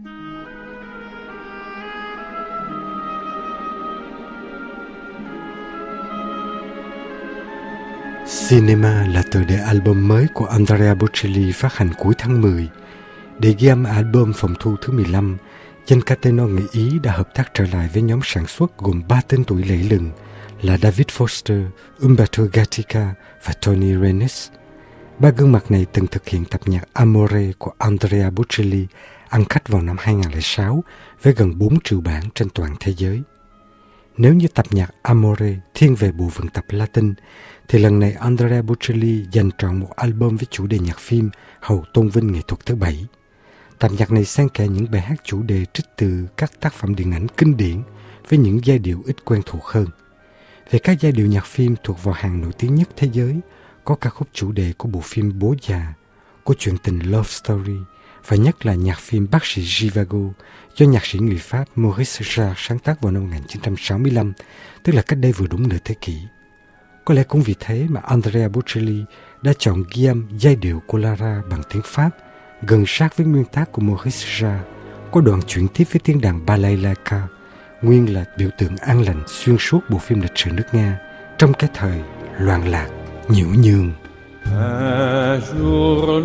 Cinema là tựa đề album mới của Andrea Bocelli phát hành cuối tháng 10. Để ghi âm album phòng thu thứ 15, danh ca tenor người Ý đã hợp tác trở lại với nhóm sản xuất gồm 3 tên tuổi lẫy lừng là David Foster, Umberto Gatica và Tony Renis. 3 gương mặt này từng thực hiện tập nhạc Amore của Andrea Bocelli ăn khách vào năm 2006 với gần 4 triệu bản trên toàn thế giới. Nếu như tập nhạc Amore thiên về bộ vựng tập Latin, thì lần này Andrea Bocelli dành trọn một album với chủ đề nhạc phim hầu tôn vinh nghệ thuật thứ 7. Tập nhạc này xen kẽ những bài hát chủ đề trích từ các tác phẩm điện ảnh kinh điển với những giai điệu ít quen thuộc hơn. Về các giai điệu nhạc phim thuộc vào hàng nổi tiếng nhất thế giới, có ca khúc chủ đề của bộ phim Bố Già, của truyện tình Love Story, và nhất là nhạc phim Bác sĩ Zhivago do nhạc sĩ người Pháp Maurice Jarre sáng tác vào năm 1965, tức là cách đây vừa đúng nửa thế kỷ. Có lẽ cũng vì thế mà Andrea Bocelli đã chọn ghi âm giai điệu của Lara bằng tiếng Pháp, gần sát với nguyên tác của Maurice Jarre, có đoạn chuyển tiếp với tiếng đàn balalaika, nguyên là biểu tượng an lành xuyên suốt bộ phim lịch sử nước Nga trong cái thời loạn lạc, nhiễu nhương. Un jour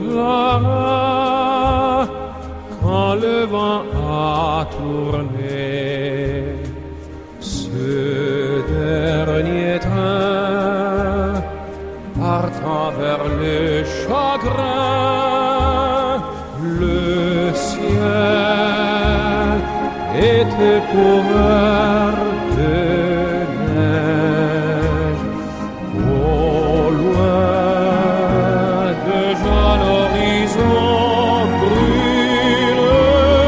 là, quand le vent a tourné, ce dernier train partant vers le chagrin, le ciel était couvert de neige. Au loin, déjà l'horizon brûle.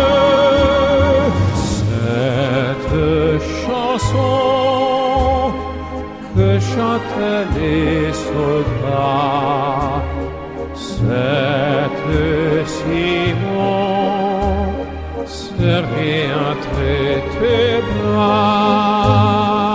Cette chanson que chantaient les soldats, cette Simon serait entre tes bras.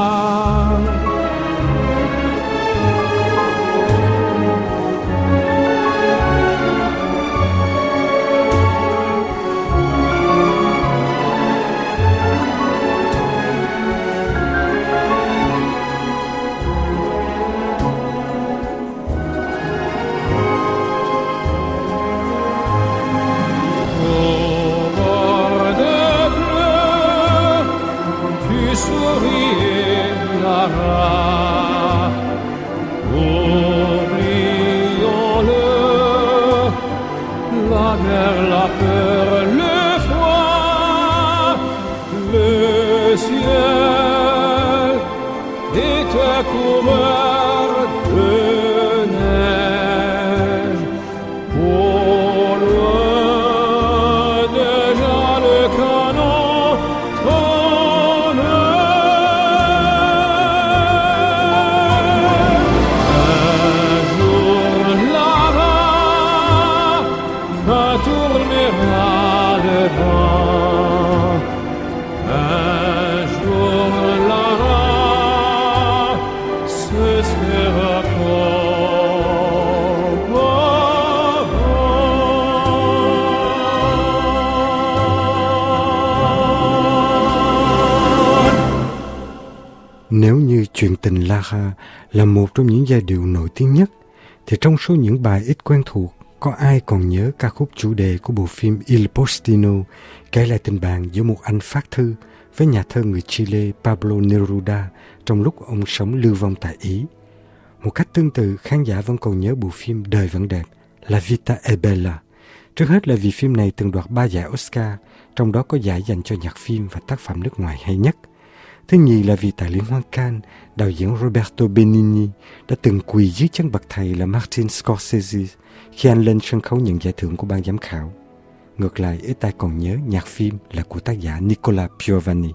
Nếu như chuyện tình Lara là một trong những giai điệu nổi tiếng nhất, thì trong số những bài ít quen thuộc, có ai còn nhớ ca khúc chủ đề của bộ phim Il Postino kể lại tình bạn giữa một anh phát thư với nhà thơ người Chile Pablo Neruda trong lúc ông sống lưu vong tại Ý. Một cách tương tự, khán giả vẫn còn nhớ bộ phim Đời Vẫn Đẹp, La Vita è Bella. Trước hết là vì phim này từng đoạt 3 giải Oscar, trong đó có giải dành cho nhạc phim và tác phẩm nước ngoài hay nhất. Thứ nhì là vì tại Liên hoan Cannes, đạo diễn Roberto Benigni đã từng quỳ dưới chân bậc thầy là Martin Scorsese khi anh lên sân khấu nhận giải thưởng của ban giám khảo. Ngược lại, ít ai còn nhớ nhạc phim là của tác giả Nicola Piovani.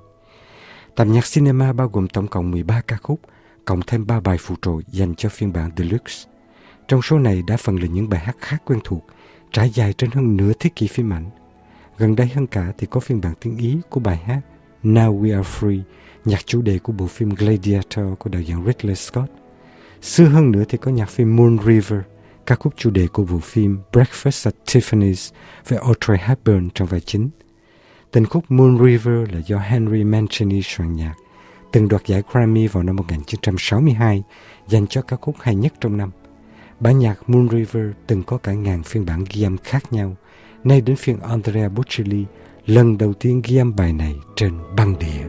Tập nhạc cinema bao gồm tổng cộng 13 ca khúc, cộng thêm 3 bài phụ trợ dành cho phiên bản deluxe. Trong số này đa phần là những bài hát khá quen thuộc, trải dài trên hơn nửa thế kỷ phim ảnh. Gần đây hơn cả thì có phiên bản tiếng Ý của bài hát Now We Are Free, nhạc chủ đề của bộ phim Gladiator của đạo diễn Ridley Scott. Xưa hơn nữa thì có nhạc phim Moon River, ca khúc chủ đề của bộ phim Breakfast at Tiffany's với Audrey Hepburn trong vai chính. Tình khúc Moon River là do Henry Mancini soạn nhạc, từng đoạt giải Grammy vào năm 1962, dành cho ca khúc hay nhất trong năm. Bản nhạc Moon River từng có cả ngàn phiên bản ghi âm khác nhau, nay đến phiên Andrea Bocelli lần đầu tiên ghi âm bài này trên băng đĩa.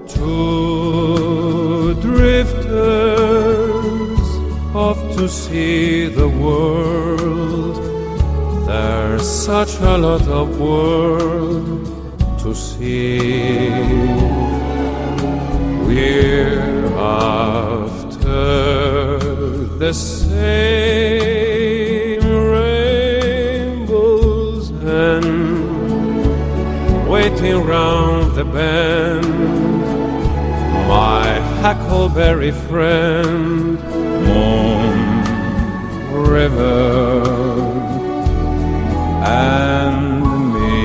Two drifters off to see the world. There's such a lot of world to see. We're after the same rainbows and waiting round the bend. My huckleberry friend, Moon River, and me.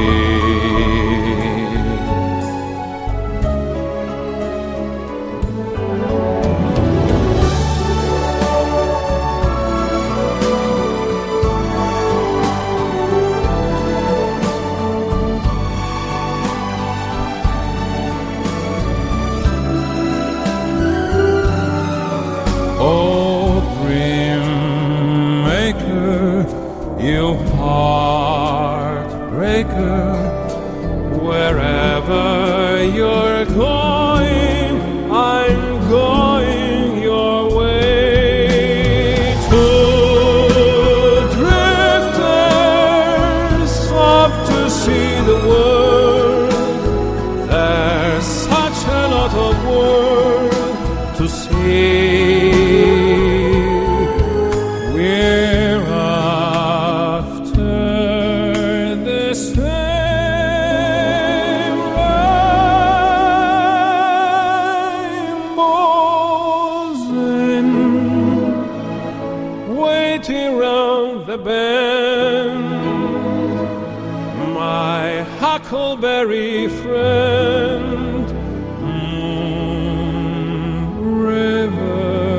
Oh, dream maker, you heartbreaker, wherever you're going, I'm going your way. Two drifters off to see the world. There's such a lot of world to see. We're after the same rainbows and waiting round the bend. My huckleberry friend, Moon River.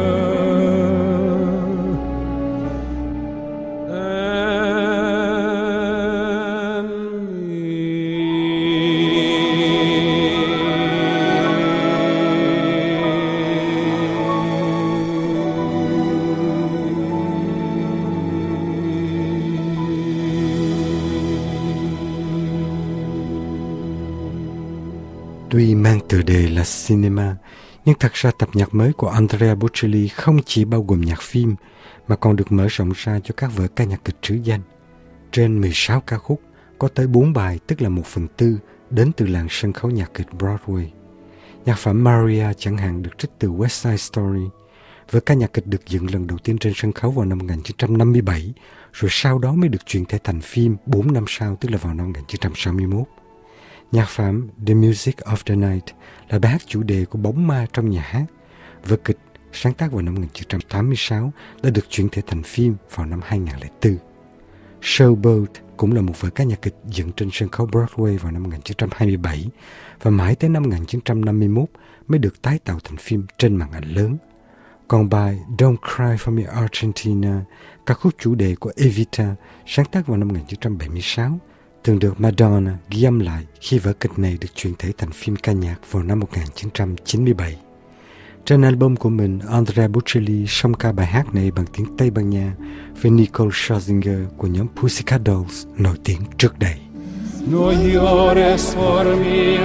Tuy mang tựa đề là Cinema, nhưng thật ra tập nhạc mới của Andrea Bocelli không chỉ bao gồm nhạc phim, mà còn được mở rộng ra cho các vở ca nhạc kịch trứ danh. Trên 16 ca khúc, có tới 4 bài, tức là 1/4, đến từ làng sân khấu nhạc kịch Broadway. Nhạc phẩm Maria chẳng hạn được trích từ West Side Story. Vở ca nhạc kịch được dựng lần đầu tiên trên sân khấu vào năm 1957, rồi sau đó mới được chuyển thể thành phim 4 năm sau, tức là vào năm 1961. Nhạc phẩm The Music of the Night là bài hát chủ đề của bóng ma trong nhà hát. Vở kịch sáng tác vào năm 1986 đã được chuyển thể thành phim vào năm 2004. Showboat cũng là một vở ca nhạc kịch dựng trên sân khấu Broadway vào năm 1927 và mãi tới năm 1951 mới được tái tạo thành phim trên màn ảnh lớn. Còn bài Don't Cry for Me Argentina, ca khúc chủ đề của Evita, sáng tác vào năm 1976, từng được Madonna ghi âm lại khi vở kịch này được chuyển thể thành phim ca nhạc vào năm 1997. Trên album của mình, Andrea Bocelli song ca bài hát này bằng tiếng Tây Ban Nha với Nicole Scherzinger của nhóm Pussycat Dolls nổi tiếng trước đây. No llores por mi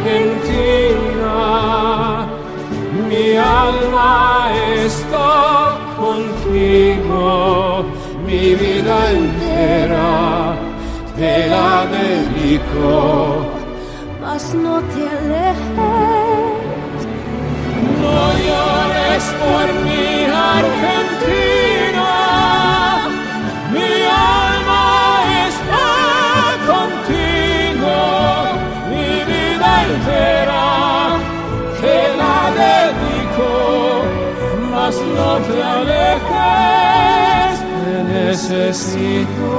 Argentina, mi alma está contigo, mi vida entera te la dedico, mas no te alejes. No llores por mi Argentina, mi alma está contigo, mi vida entera te la dedico, mas no te alejes, te necesito.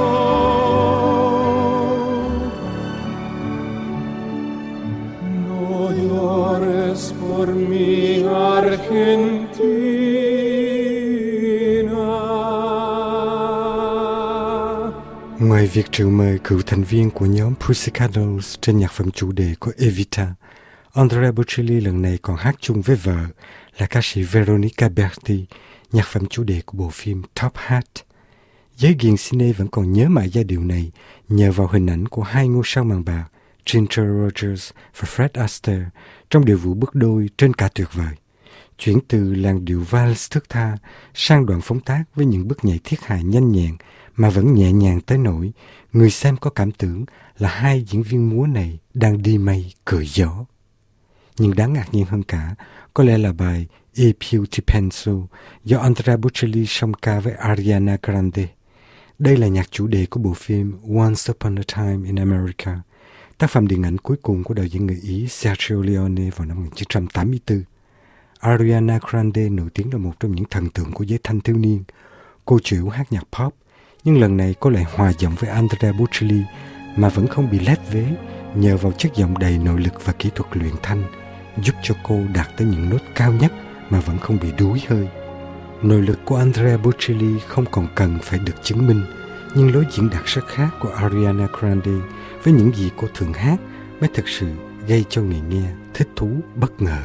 Por mi Argentina. Ngoài Ngoài việc triệu mời cựu thành viên của nhóm Pussycat Dolls trên nhạc phẩm chủ đề của Evita, Andrea Bocelli lần này còn hát chung với vợ là ca sĩ Veronica Berti, nhạc phẩm chủ đề của bộ phim Top Hat. Giới ghiền cine vẫn còn nhớ mãi giai điệu này nhờ vào hình ảnh của hai ngôi sao màn bạc Ginger Rogers và Fred Astaire trong điệu vũ bước đôi trên cả tuyệt vời. Chuyển từ làn điệu vals thướt tha sang đoạn phóng tác với những bước nhảy thiết hài nhanh nhẹn mà vẫn nhẹ nhàng tới nỗi người xem có cảm tưởng là hai diễn viên múa này đang đi mây cười gió. Nhưng đáng ngạc nhiên hơn cả có lẽ là bài E più ti penso do Andrea Bocelli song ca với Ariana Grande. Đây là nhạc chủ đề của bộ phim Once Upon a Time in America, tác phẩm điện ảnh cuối cùng của đạo diễn người Ý Sergio Leone vào năm 1984. Ariana Grande nổi tiếng là một trong những thần tượng của giới thanh thiếu niên. Cô chủ hát nhạc pop, nhưng lần này cô lại hòa giọng với Andrea Bocelli mà vẫn không bị lép vế nhờ vào chất giọng đầy nội lực và kỹ thuật luyện thanh, giúp cho cô đạt tới những nốt cao nhất mà vẫn không bị đuối hơi. Nội lực của Andrea Bocelli không còn cần phải được chứng minh, nhưng lối diễn đạt rất khác của Ariana Grande với những gì cô thường hát mới thực sự gây cho người nghe thích thú bất ngờ.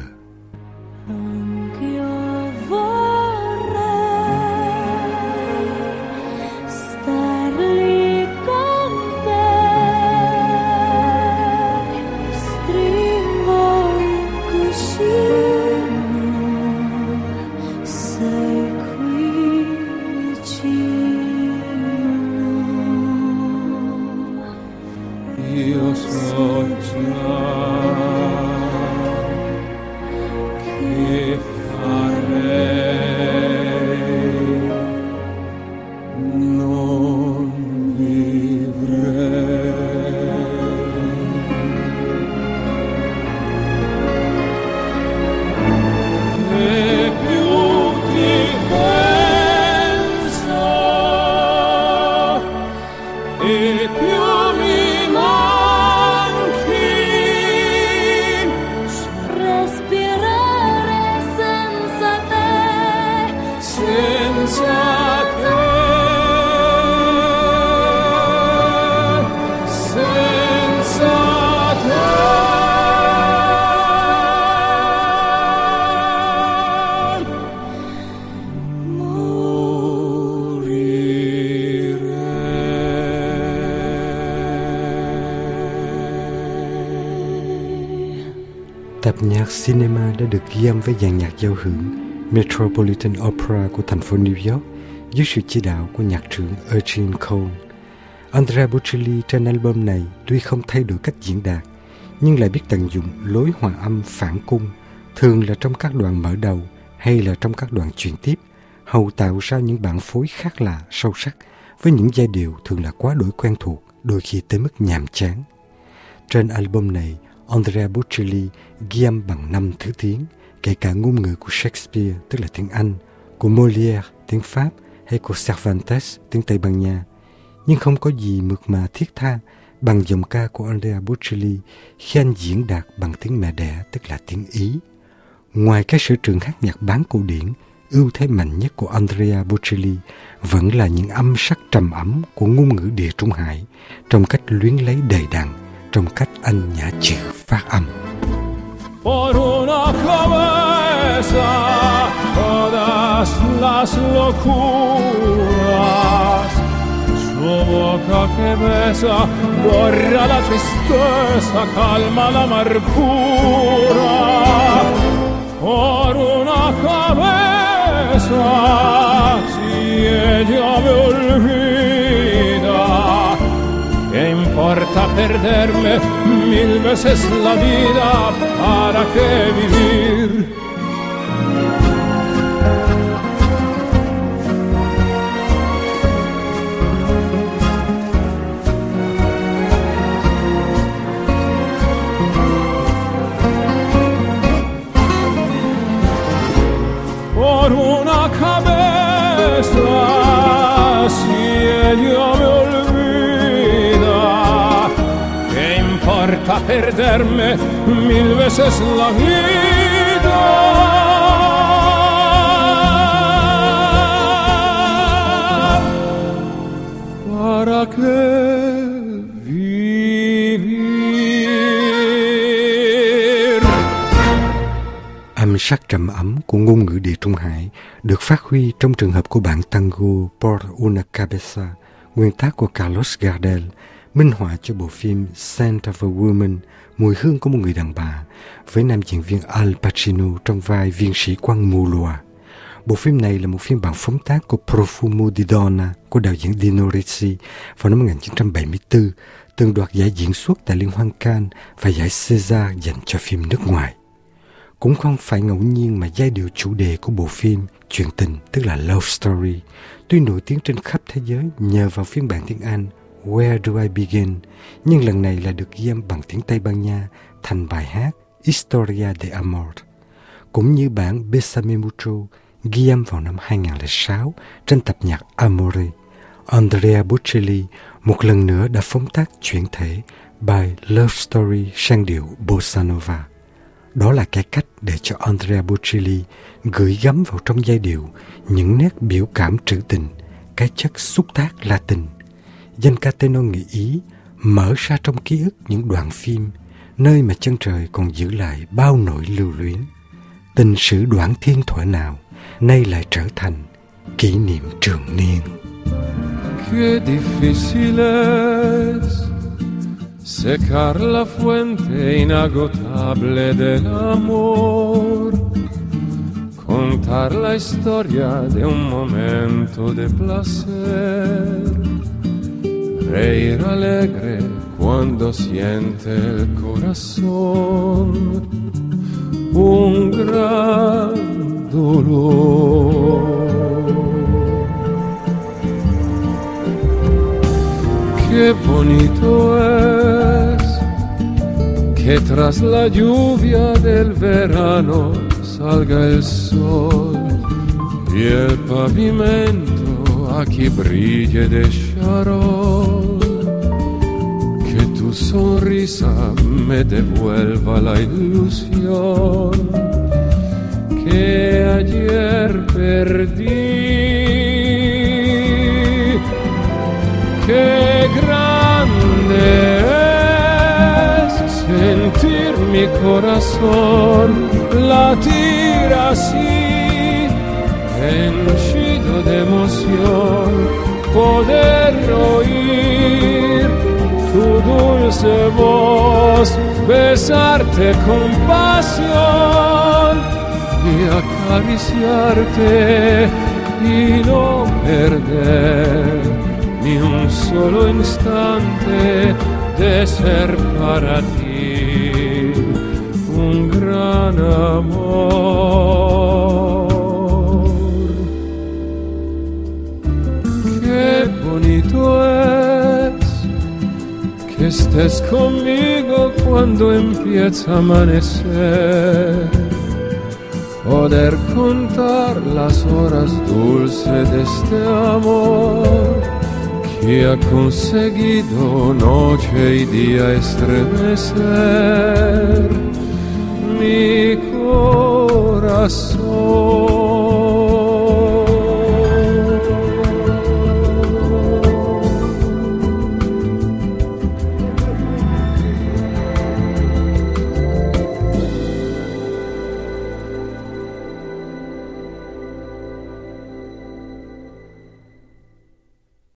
Tập nhạc Cinema đã được ghi âm với dàn nhạc giao hưởng Metropolitan Opera của thành phố New York dưới sự chỉ đạo của nhạc trưởng Eugene Cole. Andrea Bocelli trên album này tuy không thay đổi cách diễn đạt, nhưng lại biết tận dụng lối hòa âm phản cung, thường là trong các đoạn mở đầu hay là trong các đoạn chuyển tiếp, hầu tạo ra những bản phối khác lạ, sâu sắc với những giai điệu thường là quá đổi quen thuộc, đôi khi tới mức nhàm chán. Trên album này, Andrea Bocelli ghi âm bằng 5 thứ tiếng, kể cả ngôn ngữ của Shakespeare, tức là tiếng Anh, của Molière, tiếng Pháp, hay của Cervantes, tiếng Tây Ban Nha. Nhưng không có gì mượt mà thiết tha bằng giọng ca của Andrea Bocelli khi anh diễn đạt bằng tiếng mẹ đẻ, tức là tiếng Ý. Ngoài cái sở trường hát nhạc bán cổ điển, ưu thế mạnh nhất của Andrea Bocelli vẫn là những âm sắc trầm ấm của ngôn ngữ Địa Trung Hải, trong cách luyến lấy đầy đặn, trong cách anh nhả chữ phát âm. Por una cabeza todas las locuras, su boca que besa borra la tristeza, calma la amargura. Por una cabeza, si ella me olvida, ¿qué importa perderme 1000 veces la vida? ¿Para qué vivir? Por una cabeza, si ella me olvida, ¿qué importa perderme 1000 veces la vida? ¿Para qué âm sắc trầm ấm của ngôn ngữ Địa Trung Hải được phát huy trong trường hợp của bản tango Por una Cabeza, nguyên tác của Carlos Gardel, minh họa cho bộ phim Scent of a Woman, mùi hương của một người đàn bà, với nam diễn viên Al Pacino trong vai viên sĩ quan mù lòa. Bộ phim này là một phiên bản phóng tác của Profumo di Donna của đạo diễn Dino Risi vào năm 1974, từng đoạt giải diễn xuất tại Liên hoan Cannes và giải César dành cho phim nước ngoài. Cũng không phải ngẫu nhiên mà giai điệu chủ đề của bộ phim Chuyện tình, tức là Love Story, tuy nổi tiếng trên khắp thế giới nhờ vào phiên bản tiếng Anh Where Do I Begin, nhưng lần này là được ghi âm bằng tiếng Tây Ban Nha thành bài hát Historia de Amor. Cũng như bản Bésame Mucho ghi âm vào năm 2006 trên tập nhạc Amore, Andrea Bocelli một lần nữa đã phóng tác chuyển thể bài Love Story sang điệu Bossa Nova. Đó là cái cách để cho Andrea Bocelli gửi gắm vào trong giai điệu những nét biểu cảm trữ tình, cái chất xúc tác Latin. Danh ca tenor người Ý mở ra trong ký ức những đoạn phim nơi mà chân trời còn giữ lại bao nỗi lưu luyến. Tình sử Đoản Thiên thuở nào nay lại trở thành kỷ niệm trường niên. Qué difícil es secar la fuente inagotable del amor, contar la historia de un momento de placer, reír alegre cuando siente el corazón un gran dolor. Qué bonito es que tras la lluvia del verano salga el sol y el pavimento aquí brille de charol. Que tu sonrisa me devuelva la ilusión que ayer perdí. Qué grande es sentir mi corazón latir así, henchido de emoción, poder oír tu dulce voz, besarte con pasión y acariciarte y no perder ni un solo instante de ser para ti un gran amor. Qué bonito es que estés conmigo cuando empieza a amanecer, poder contar las horas dulces de este amor que ha conseguido noche y día estremecer mi corazón.